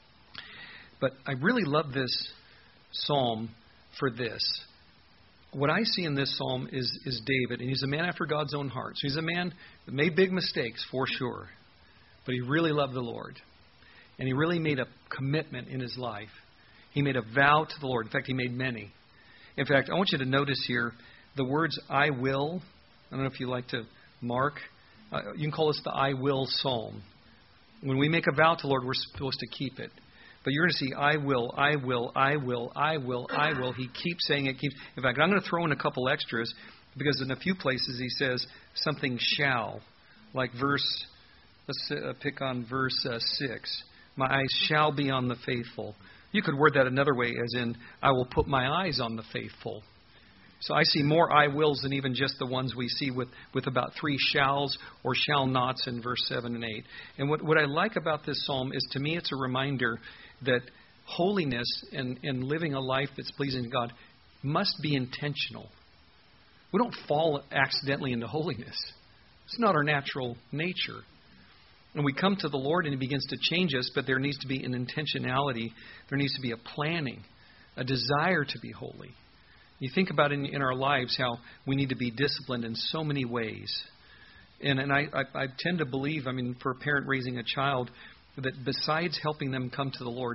But I really love this psalm for this. What I see in this psalm is David, and he's a man after God's own heart. So he's a man that made big mistakes, for sure, but he really loved the Lord. And he really made a commitment in his life. He made a vow to the Lord. In fact, he made many. In fact, I want you to notice here the words I will. I don't know if you like to mark. You can call this the I will psalm. When we make a vow to the Lord, we're supposed to keep it. But you're going to see I will, I will, I will, I will, I will. He keeps saying it. In fact, I'm going to throw in a couple extras because in a few places he says something shall. Like let's pick on verse 6. My eyes shall be on the faithful. You could word that another way as in, I will put my eyes on the faithful. So I see more I wills than even just the ones we see with about 3 shalls or shall nots in verse 7 and 8. And what I like about this psalm is, to me, it's a reminder that holiness and living a life that's pleasing to God must be intentional. We don't fall accidentally into holiness. It's not our natural nature. And we come to the Lord and He begins to change us, but there needs to be an intentionality. There needs to be a planning, a desire to be holy. You think about in our lives how we need to be disciplined in so many ways. And I tend to believe, for a parent raising a child, that besides helping them come to the Lord,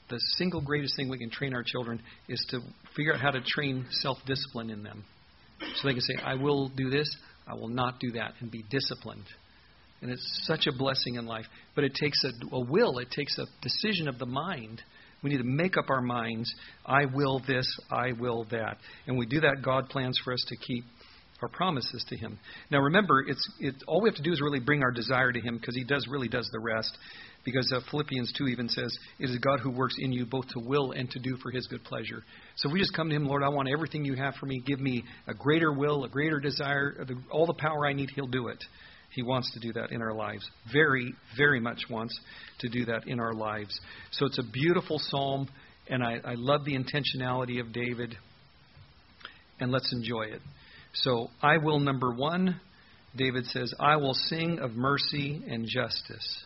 the single greatest thing we can train our children is to figure out how to train self-discipline in them. So they can say, I will do this, I will not do that, and be disciplined. And it's such a blessing in life. But it takes a will, it takes a decision of the mind. We need to make up our minds, I will this, I will that. And we do that, God plans for us to keep our promises to Him. Now remember, all we have to do is really bring our desire to Him, because He really does the rest. Because Philippians 2 even says, it is God who works in you both to will and to do for His good pleasure. So if we just come to Him, Lord, I want everything you have for me. Give me a greater will, a greater desire, all the power I need, He'll do it. He wants to do that in our lives. Very, very much wants to do that in our lives. So it's a beautiful psalm, and I love the intentionality of David. And let's enjoy it. So I will, number 1, David says, I will sing of mercy and justice.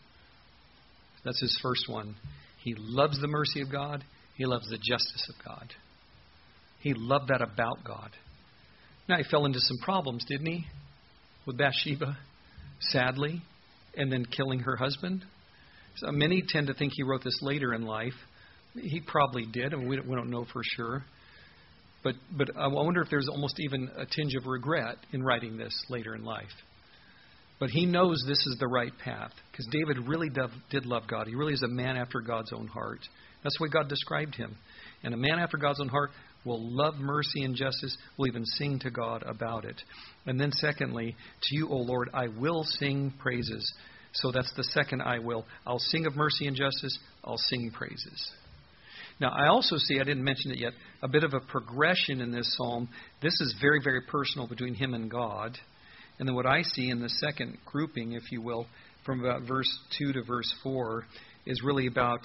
That's his first one. He loves the mercy of God. He loves the justice of God. He loved that about God. Now, he fell into some problems, didn't he? With Bathsheba, sadly, and then killing her husband. So many tend to think he wrote this later in life. He probably did, and we don't know for sure. But I wonder if there's almost even a tinge of regret in writing this later in life. But he knows this is the right path, because David really did love God. He really is a man after God's own heart. That's the way God described him. And a man after God's own heart will love mercy and justice, will even sing to God about it. And then secondly, to you, O Lord, I will sing praises. So that's the second I will. I'll sing of mercy and justice. I'll sing praises. Now, I also see, I didn't mention it yet, a bit of a progression in this psalm. This is very, very personal between him and God. And then what I see in the second grouping, if you will, from about verse 2 to verse 4, is really about,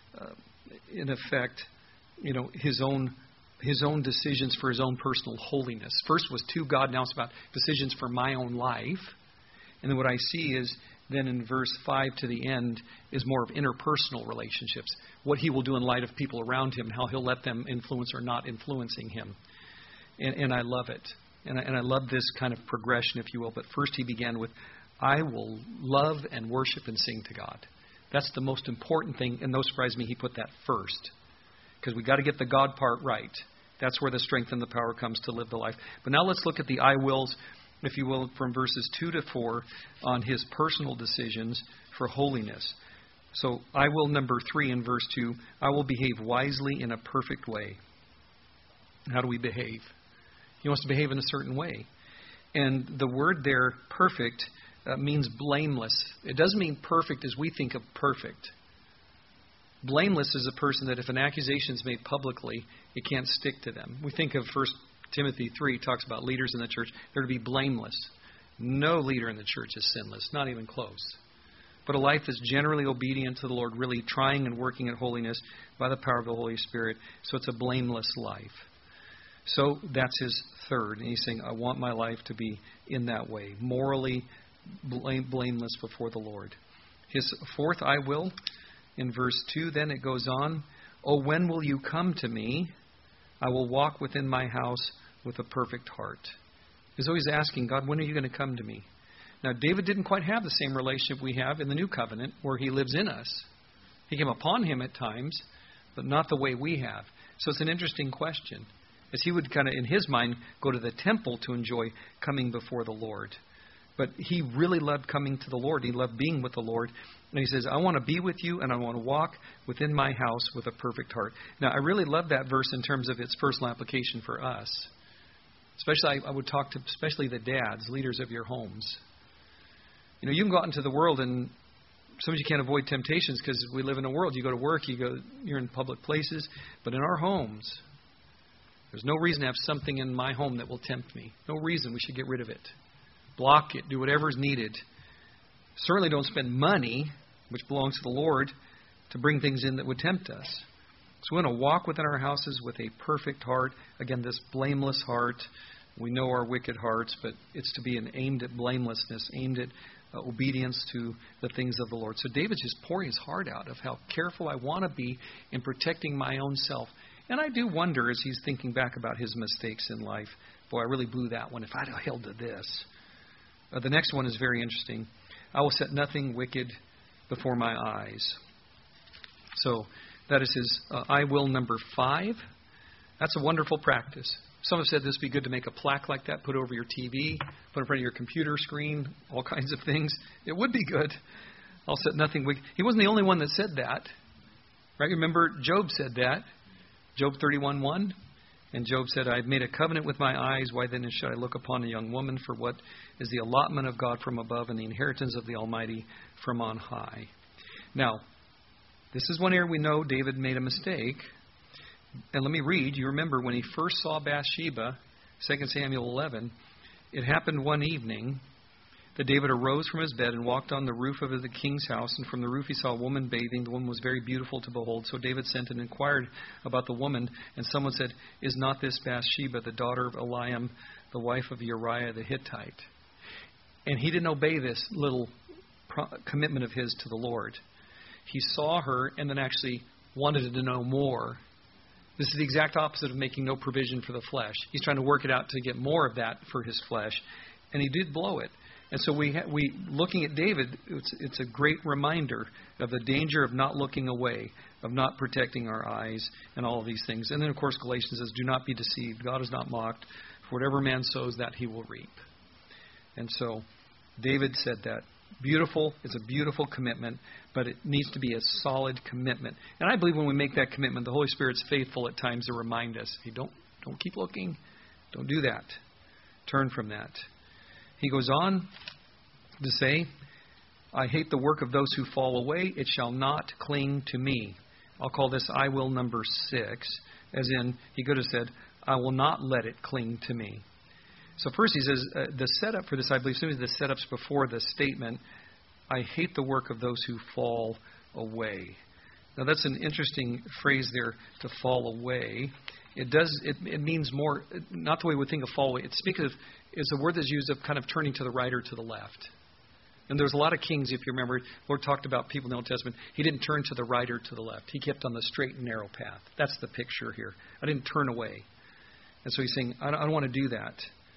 in effect, his own decisions for his own personal holiness. First was to God, now it's about decisions for my own life. And then what I see is then in verse 5 to the end is more of interpersonal relationships. What he will do in light of people around him, how he'll let them influence or not influencing him. And I love it. And I love this kind of progression, if you will. But first he began with, I will love and worship and sing to God. That's the most important thing. And no surprise me, he put that first. Because we've got to get the God part right. That's where the strength and the power comes to live the life. But now let's look at the I wills, if you will, from verses 2 to 4 on his personal decisions for holiness. So I will, number 3 in verse 2, I will behave wisely in a perfect way. How do we behave? He wants to behave in a certain way. And the word there, perfect, means blameless. It doesn't mean perfect as we think of perfect. Blameless is a person that if an accusation is made publicly, it can't stick to them. We think of 1 Timothy 3, talks about leaders in the church. They're to be blameless. No leader in the church is sinless, not even close. But a life that's generally obedient to the Lord, really trying and working at holiness by the power of the Holy Spirit. So it's a blameless life. So that's his third. And he's saying, I want my life to be in that way, morally blameless before the Lord. His fourth, I will, in verse 2, then it goes on, Oh, when will you come to me? I will walk within my house with a perfect heart. He's always asking, God, when are you going to come to me? Now, David didn't quite have the same relationship we have in the New Covenant, where he lives in us. He came upon him at times, but not the way we have. So it's an interesting question. As he would kind of, in his mind, go to the temple to enjoy coming before the Lord. But he really loved coming to the Lord. He loved being with the Lord. And he says, I want to be with you, and I want to walk within my house with a perfect heart. Now, I really love that verse in terms of its personal application for us. Especially, I would talk to especially the dads, leaders of your homes. You can go out into the world, and sometimes you can't avoid temptations because we live in a world. You go to work, you're in public places. But in our homes, there's no reason to have something in my home that will tempt me. No reason. We should get rid of it. Block it. Do whatever is needed. Certainly don't spend money, which belongs to the Lord, to bring things in that would tempt us. So we want to walk within our houses with a perfect heart. Again, this blameless heart. We know our wicked hearts, but it's to be aimed at blamelessness, aimed at obedience to the things of the Lord. So David's just pouring his heart out of how careful I want to be in protecting my own self. And I do wonder, as he's thinking back about his mistakes in life, boy, I really blew that one. If I'd held to this. The next one is very interesting. I will set nothing wicked before my eyes. So That is his I will number 5. That's a wonderful practice. Some have said this would be good to make a plaque like that, put over your TV, put in front of your computer screen, all kinds of things. It would be good. I'll set nothing wicked. He wasn't the only one that said that. Right? Remember, Job said that. Job 31:1. And Job said, I have made a covenant with my eyes. Why then should I look upon a young woman? For what is the allotment of God from above and the inheritance of the Almighty from on high? Now, this is one area we know David made a mistake. And let me read. You remember when he first saw Bathsheba, 2 Samuel 11, it happened one evening that David arose from his bed and walked on the roof of the king's house. And from the roof he saw a woman bathing. The woman was very beautiful to behold. So David sent and inquired about the woman. And someone said, is not this Bathsheba, the daughter of Eliam, the wife of Uriah the Hittite? And he didn't obey this little commitment of his to the Lord. He saw her and then actually wanted to know more. This is the exact opposite of making no provision for the flesh. He's trying to work it out to get more of that for his flesh. And he did blow it. And so we looking at David, it's a great reminder of the danger of not looking away, of not protecting our eyes, and all of these things. And then, of course, Galatians says, do not be deceived. God is not mocked. For whatever man sows, that he will reap. And so David said that. Beautiful. It's a beautiful commitment, but it needs to be a solid commitment. And I believe when we make that commitment, the Holy Spirit's faithful at times to remind us, hey, don't keep looking. Don't do that. Turn from that. He goes on to say, I hate the work of those who fall away. It shall not cling to me. I'll call this I will number 6, as in he could have said, I will not let it cling to me. So first he says, the setup for this, I believe, some of the setups before the statement, I hate the work of those who fall away. Now that's an interesting phrase there, to fall away. It means more, not the way we think of fall away. It's a word that's used of kind of turning to the right or to the left. And there's a lot of kings, if you remember, the Lord talked about people in the Old Testament. He didn't turn to the right or to the left. He kept on the straight and narrow path. That's the picture here. I didn't turn away. And so he's saying, I don't want to do that.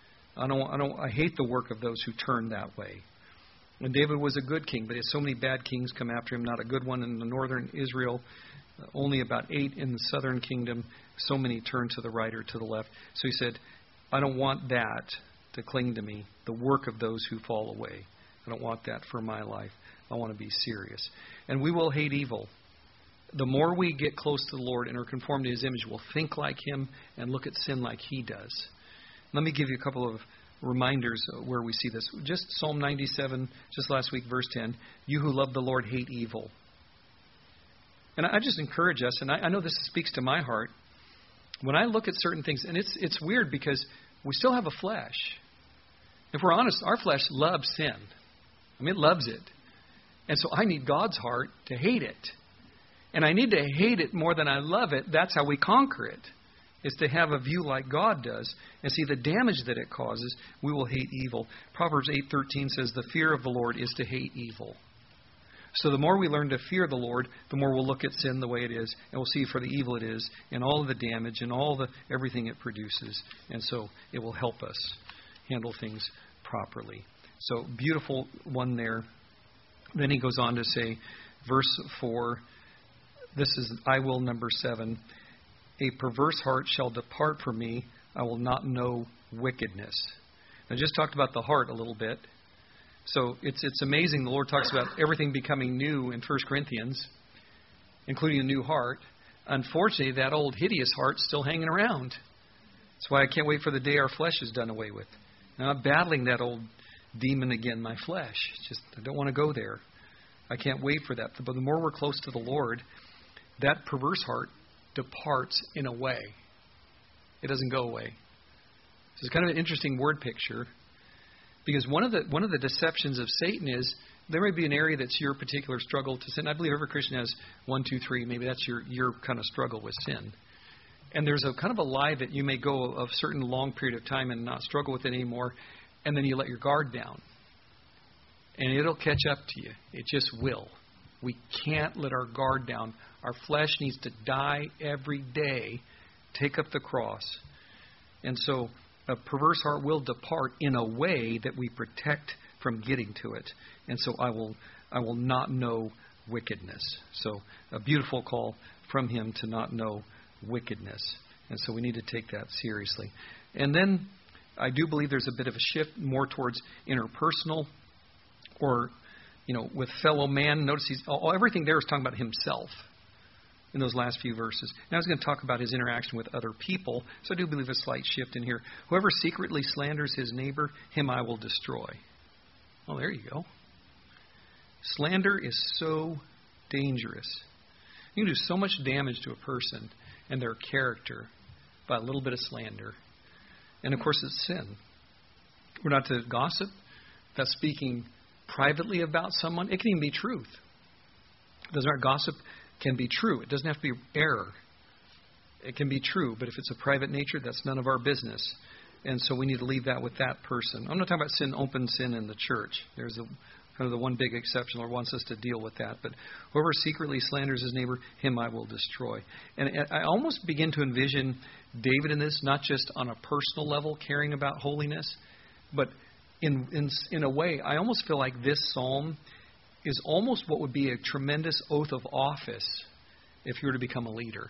I hate the work of those who turn that way. And David was a good king, but he had so many bad kings come after him. Not a good one in the northern Israel. Only about 8 in the southern kingdom. So many turned to the right or to the left. So he said, I don't want that to cling to me. The work of those who fall away. I don't want that for my life. I want to be serious. And we will hate evil. The more we get close to the Lord and are conformed to His image, we'll think like Him and look at sin like He does. Let me give you a couple of reminders where we see this. Just Psalm 97, just last week, verse 10. You who love the Lord hate evil. And I just encourage us, and I know this speaks to my heart. When I look at certain things, and it's weird because we still have a flesh. If we're honest, our flesh loves sin. I mean, it loves it. And so I need God's heart to hate it. And I need to hate it more than I love it. That's how we conquer it. Is to have a view like God does and see the damage that it causes. We will hate evil. Proverbs 8:13 says, the fear of the Lord is to hate evil. So the more we learn to fear the Lord, the more we'll look at sin the way it is, and we'll see for the evil it is, and all of the damage, and everything it produces. And so it will help us handle things properly. So beautiful one there. Then he goes on to say, verse 4, this is I will number 7. A perverse heart shall depart from me. I will not know wickedness. I just talked about the heart a little bit. So it's amazing. The Lord talks about everything becoming new in 1 Corinthians, including a new heart. Unfortunately, that old hideous heart's still hanging around. That's why I can't wait for the day our flesh is done away with. Now, I'm battling that old demon again, my flesh. I don't want to go there. I can't wait for that. But the more we're close to the Lord, that perverse heart departs in a way. It doesn't go away. So it's kind of an interesting word picture, because one of the deceptions of Satan is there may be an area that's your particular struggle to sin. I believe every Christian has 1, 2, 3. Maybe that's your kind of struggle with sin. And there's a kind of a lie that you may go a certain long period of time and not struggle with it anymore, and then you let your guard down. And it'll catch up to you. It just will. We can't let our guard down. Our flesh needs to die every day, take up the cross. And so a perverse heart will depart in a way that we protect from getting to it. And so I will not know wickedness. So a beautiful call from him to not know wickedness. And so we need to take that seriously. And then I do believe there's a bit of a shift more towards interpersonal or, with fellow man. Notice everything there is talking about himself in those last few verses. Now he's going to talk about his interaction with other people. So I do believe a slight shift in here. Whoever secretly slanders his neighbor, him I will destroy. Oh, there you go. Slander is so dangerous. You can do so much damage to a person and their character by a little bit of slander. And of course, it's sin. We're not to gossip. That's speaking privately about someone. It can even be truth. Gossip can be true. It doesn't have to be error. It can be true, but if it's a private nature, that's none of our business. And so we need to leave that with that person. I'm not talking about sin, open sin in the church. There's kind of the one big exception. Lord wants us to deal with that. But whoever secretly slanders his neighbor, him I will destroy. And I almost begin to envision David in this, not just on a personal level, caring about holiness, but in a way, I almost feel like this psalm is almost what would be a tremendous oath of office if you were to become a leader.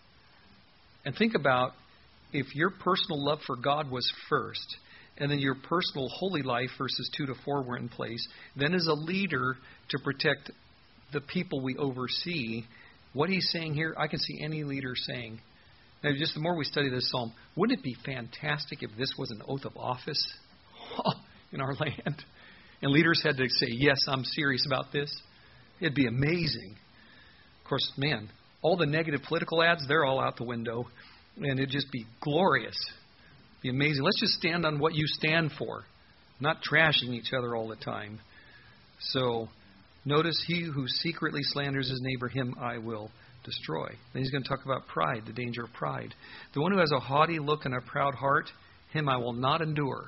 And think about if your personal love for God was first, and then your personal holy life, verses 2 to 4, were in place, then as a leader to protect the people we oversee, what he's saying here, I can see any leader saying, now just the more we study this psalm, wouldn't it be fantastic if this was an oath of office in our land? And leaders had to say, yes, I'm serious about this. It'd be amazing. Of course, man, all the negative political ads, they're all out the window. And it'd just be glorious. Be amazing. Let's just stand on what you stand for, not trashing each other all the time. So notice, he who secretly slanders his neighbor, him I will destroy. Then he's going to talk about pride, the danger of pride. The one who has a haughty look and a proud heart, him I will not endure.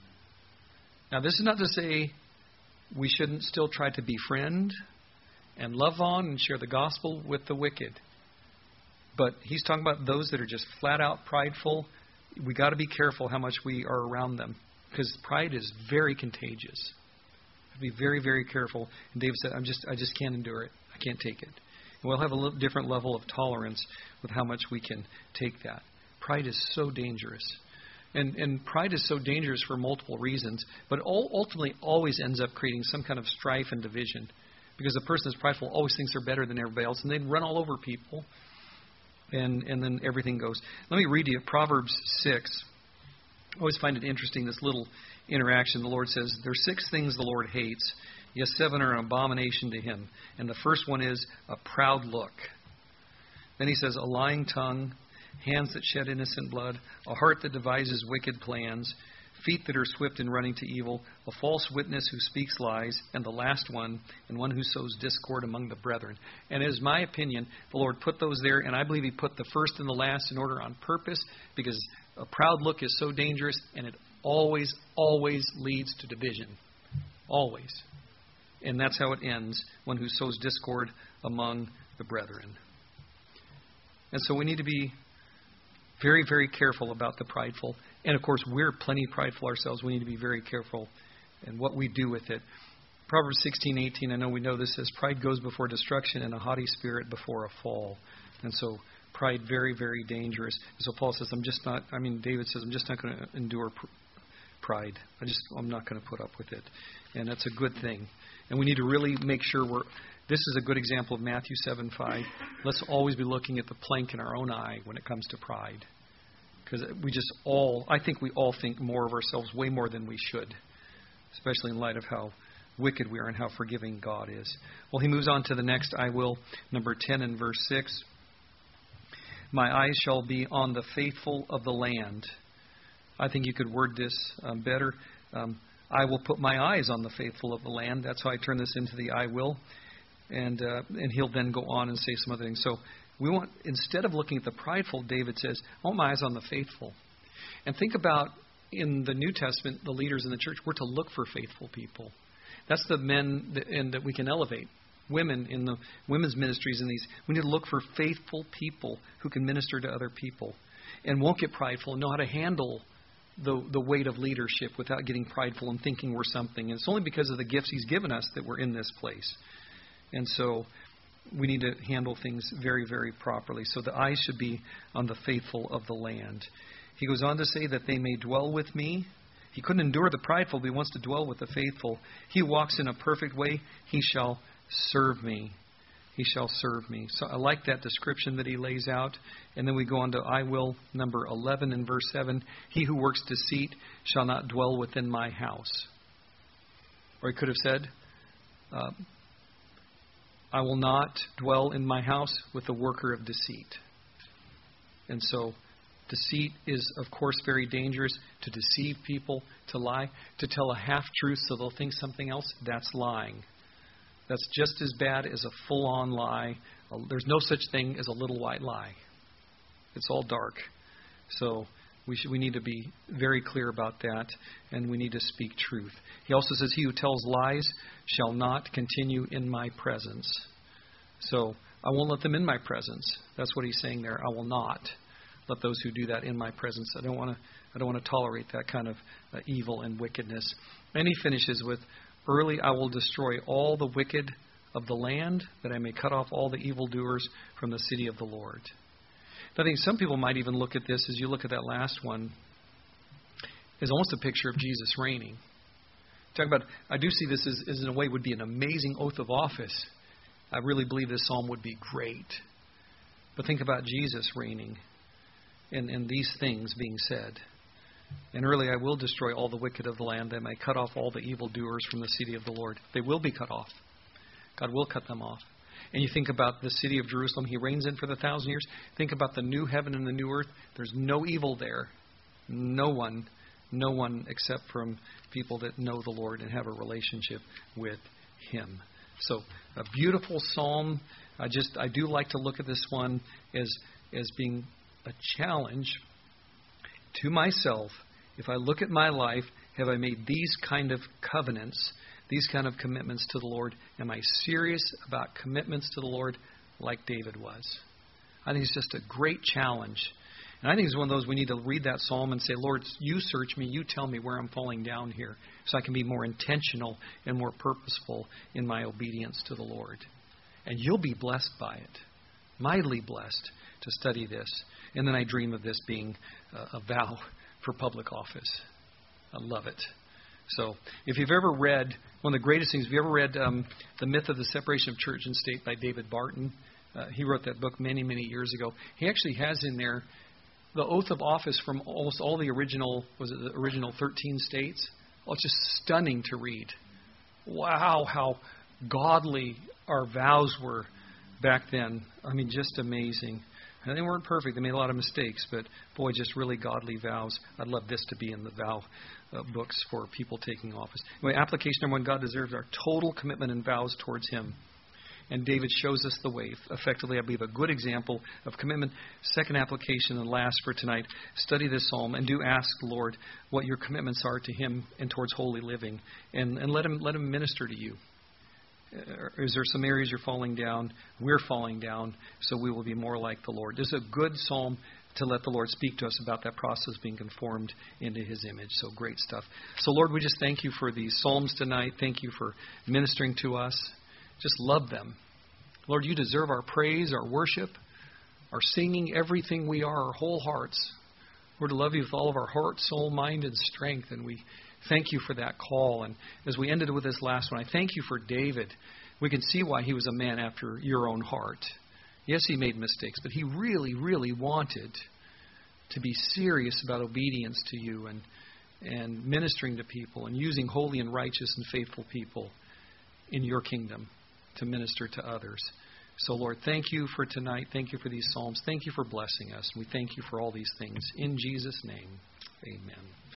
Now this is not to say we shouldn't still try to befriend and love on and share the gospel with the wicked. But he's talking about those that are just flat out prideful. We got to be careful how much we are around them, because pride is very contagious. Be very, very careful. And David said, I just can't endure it. I can't take it. And we'll have a little different level of tolerance with how much we can take that. Pride is so dangerous. And pride is so dangerous for multiple reasons, but ultimately always ends up creating some kind of strife and division, because the person that's prideful always thinks they're better than everybody else, and they run all over people. And then everything goes. Let me read you Proverbs 6. I always find it interesting, this little interaction. The Lord says, there are 6 things the Lord hates. Yes, 7 are an abomination to him. And the first one is a proud look. Then he says, a lying tongue, hands that shed innocent blood, a heart that devises wicked plans, feet that are swift in running to evil, a false witness who speaks lies, and the last one, and one who sows discord among the brethren. And it is my opinion, the Lord put those there, and I believe he put the first and the last in order on purpose, because a proud look is so dangerous, and it always, always leads to division. Always. And that's how it ends, one who sows discord among the brethren. And so we need to be very, very careful about the prideful. And, of course, we're plenty prideful ourselves. We need to be very careful in what we do with it. Proverbs 16:18, I know we know this, says, pride goes before destruction and a haughty spirit before a fall. And so pride, very, very dangerous. And so Paul says, David says, I'm just not going to endure pride. I'm not going to put up with it. And that's a good thing. And we need to really make sure this is a good example of Matthew 7:5. Let's always be looking at the plank in our own eye when it comes to pride. Because I think we all think more of ourselves way more than we should, especially in light of how wicked we are and how forgiving God is. Well, he moves on to the next I will, number 10 in verse 6. My eyes shall be on the faithful of the land. I think you could word this better. I will put my eyes on the faithful of the land. That's how I turn this into the I will. And he'll then go on and say some other things. So we want, instead of looking at the prideful, David says, I want my eyes on the faithful. And think about, in the New Testament, the leaders in the church, we're to look for faithful people. That's the men that we can elevate. Women in the women's ministries and these. We need to look for faithful people who can minister to other people and won't get prideful and know how to handle the weight of leadership without getting prideful and thinking we're something. And it's only because of the gifts he's given us that we're in this place. And so we need to handle things very, very properly. So the eyes should be on the faithful of the land. He goes on to say that they may dwell with me. He couldn't endure the prideful, but he wants to dwell with the faithful. He walks in a perfect way. He shall serve me. He shall serve me. So I like that description that he lays out. And then we go on to I will, number 11 in verse 7. He who works deceit shall not dwell within my house. Or he could have said, I will not dwell in my house with the worker of deceit. And so deceit is, of course, very dangerous. To deceive people, to lie, to tell a half-truth so they'll think something else, that's lying. That's just as bad as a full-on lie. There's no such thing as a little white lie. It's all dark. So we need to be very clear about that, and we need to speak truth. He also says, he who tells lies shall not continue in my presence. So I won't let them in my presence. That's what he's saying there. I will not let those who do that in my presence. I don't want to tolerate that kind of evil and wickedness. And he finishes with, early I will destroy all the wicked of the land, that I may cut off all the evildoers from the city of the Lord. I think some people might even look at this, as you look at that last one, as almost a picture of Jesus reigning. Talk about, I do see this as in a way would be an amazing oath of office. I really believe this psalm would be great. But think about Jesus reigning and these things being said. And early I will destroy all the wicked of the land, that I may cut off all the evildoers from the city of the Lord. They will be cut off. God will cut them off. And you think about the city of Jerusalem. He reigns in for 1,000 years. Think about the new heaven and the new earth. There's no evil there. No one except from people that know the Lord and have a relationship with Him. So a beautiful psalm. I do like to look at this one as being a challenge to myself. If I look at my life, have I made these kind of covenants, these kind of commitments to the Lord? Am I serious about commitments to the Lord like David was? I think it's just a great challenge. And I think it's one of those we need to read that psalm and say, Lord, you search me, you tell me where I'm falling down here, so I can be more intentional and more purposeful in my obedience to the Lord. And you'll be blessed by it, mightily blessed to study this. And then I dream of this being a vow for public office. I love it. So if you've ever read, one of the greatest things, if you ever read The Myth of the Separation of Church and State by David Barton, he wrote that book many, many years ago. He actually has in there the oath of office from almost all the original 13 states. Oh, it's just stunning to read. Wow, how godly our vows were back then. I mean, just amazing. And they weren't perfect. They made a lot of mistakes, but boy, just really godly vows. I'd love this to be in the vow books for people taking office. Anyway, application number one, God deserves our total commitment and vows towards Him. And David shows us the way. Effectively, I believe, a good example of commitment. Second application and last for tonight, study this psalm and do ask the Lord what your commitments are to Him and towards holy living. And let Him minister to you. Is there some areas you're falling down? We're falling down, so we will be more like the Lord. This is a good psalm to let the Lord speak to us about that process being conformed into His image. So great stuff. So Lord, we just thank You for these psalms tonight. Thank You for ministering to us. Just love them. Lord, You deserve our praise, our worship, our singing, everything we are, our whole hearts. We're to love You with all of our heart, soul, mind, and strength, and we thank You for that call. And as we ended with this last one, I thank You for David. We can see why he was a man after Your own heart. Yes, he made mistakes, but he really, really wanted to be serious about obedience to You and ministering to people and using holy and righteous and faithful people in Your kingdom to minister to others. So, Lord, thank You for tonight. Thank You for these psalms. Thank You for blessing us. We thank You for all these things. In Jesus' name, amen.